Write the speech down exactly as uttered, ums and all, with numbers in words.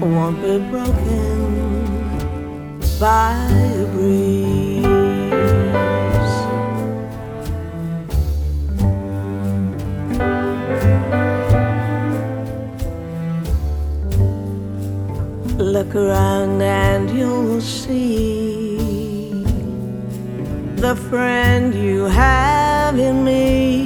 won't be broken by a breeze. Look around and you'll see the friend you have in me.